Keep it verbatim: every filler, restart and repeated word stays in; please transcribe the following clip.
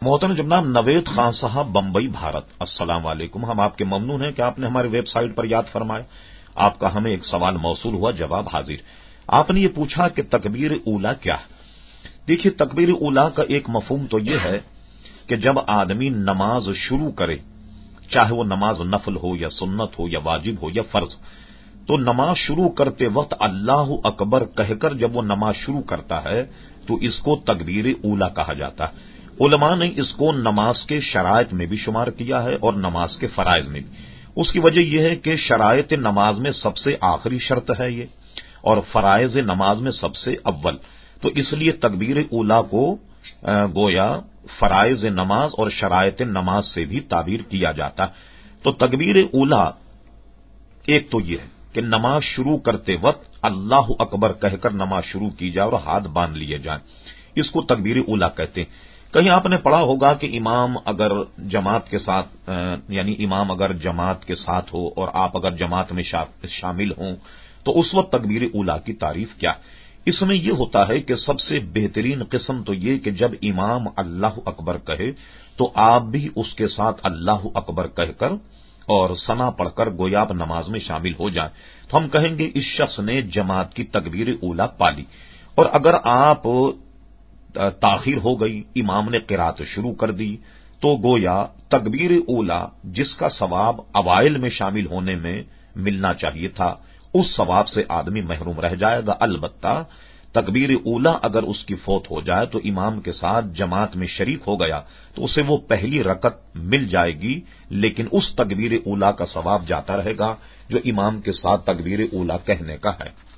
محترم جناب نوید خان صاحب بمبئی بھارت، السلام علیکم۔ ہم آپ کے ممنون ہیں کہ آپ نے ہماری ویب سائٹ پر یاد فرمایا۔ آپ کا ہمیں ایک سوال موصول ہوا، جواب حاضر۔ آپ نے یہ پوچھا کہ تکبیر اولی کیا ہے؟ دیکھیے، تکبیر اولی کا ایک مفہوم تو یہ ہے کہ جب آدمی نماز شروع کرے، چاہے وہ نماز نفل ہو یا سنت ہو یا واجب ہو یا فرض، تو نماز شروع کرتے وقت اللہ اکبر کہہ کر جب وہ نماز شروع کرتا ہے تو اس کو تکبیر اولی کہا جاتا ہے۔ علماء نے اس کو نماز کے شرائط میں بھی شمار کیا ہے اور نماز کے فرائض میں بھی۔ اس کی وجہ یہ ہے کہ شرائط نماز میں سب سے آخری شرط ہے یہ، اور فرائض نماز میں سب سے اول، تو اس لیے تکبیر اولی کو گویا فرائض نماز اور شرائط نماز سے بھی تعبیر کیا جاتا ہے۔ تو تکبیر اولی ایک تو یہ ہے کہ نماز شروع کرتے وقت اللہ اکبر کہہ کر نماز شروع کی جائے اور ہاتھ باندھ لیے جائیں، اس کو تکبیر اولی کہتے ہیں۔ کہیں آپ نے پڑھا ہوگا کہ امام اگر جماعت کے ساتھ یعنی امام اگر جماعت کے ساتھ ہو اور آپ اگر جماعت میں شامل ہوں تو اس وقت تکبیر اولی کی تعریف کیا؟ اس میں یہ ہوتا ہے کہ سب سے بہترین قسم تو یہ کہ جب امام اللہ اکبر کہے تو آپ بھی اس کے ساتھ اللہ اکبر کہہ کر اور ثنا پڑھ کر گویا آپ نماز میں شامل ہو جائیں، تو ہم کہیں گے اس شخص نے جماعت کی تکبیر اولی پالی۔ اور اگر آپ تاخیر ہو گئی، امام نے قرات شروع کر دی، تو گویا تکبیر اولی جس کا ثواب اوائل میں شامل ہونے میں ملنا چاہیے تھا، اس ثواب سے آدمی محروم رہ جائے گا۔ البتہ تکبیر اولی اگر اس کی فوت ہو جائے تو امام کے ساتھ جماعت میں شریک ہو گیا تو اسے وہ پہلی رکعت مل جائے گی، لیکن اس تکبیر اولی کا ثواب جاتا رہے گا جو امام کے ساتھ تکبیر اولی کہنے کا ہے۔